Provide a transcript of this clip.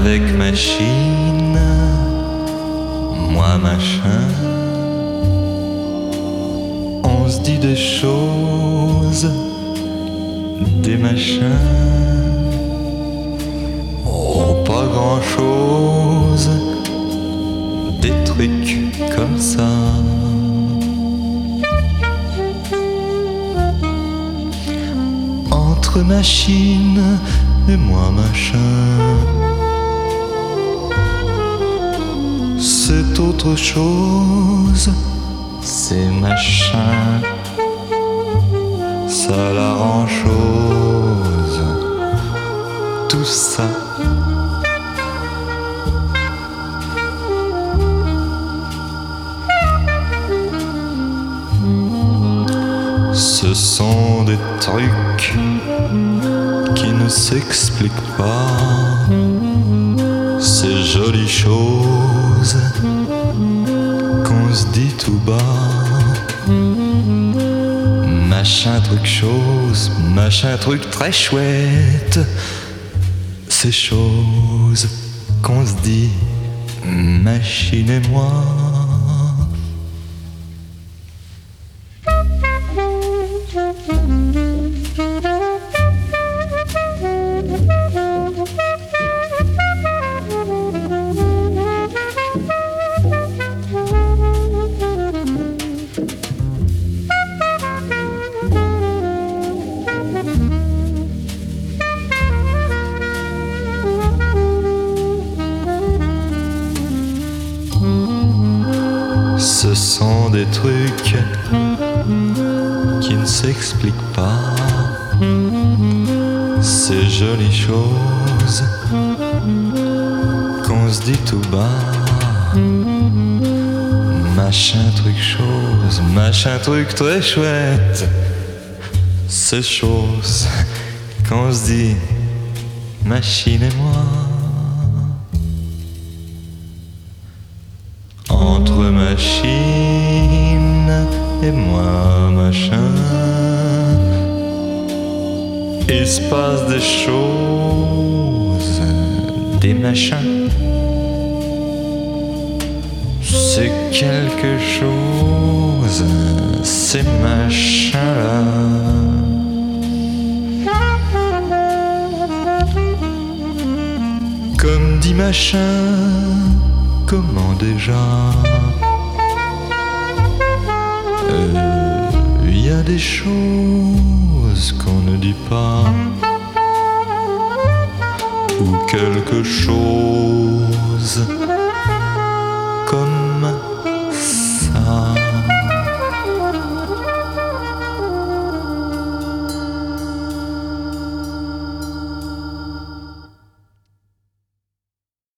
avec machine, moi machin. On se dit des choses, des machins. Oh, pas grand chose, des trucs comme ça. Entre machine et moi machin, c'est autre chose, c'est machin. Ça la rend chose, tout ça. Ce sont des trucs qui ne s'expliquent pas. Ces jolies choses qu'on se dit tout bas. Machin truc chose, machin truc très chouette. Ces choses qu'on se dit, machine et moi. Ce sont des trucs qui ne s'expliquent pas. Ces jolies choses qu'on se dit tout bas. Machin truc chose, machin truc très chouette. Ces choses qu'on se dit, machine et moi. Entre machine et moi machin, il se passe des choses, des machins. C'est quelque chose, ces machins-là. Comme dit machin, comment déjà? Il y a des choses qu'on ne dit pas, ou quelque chose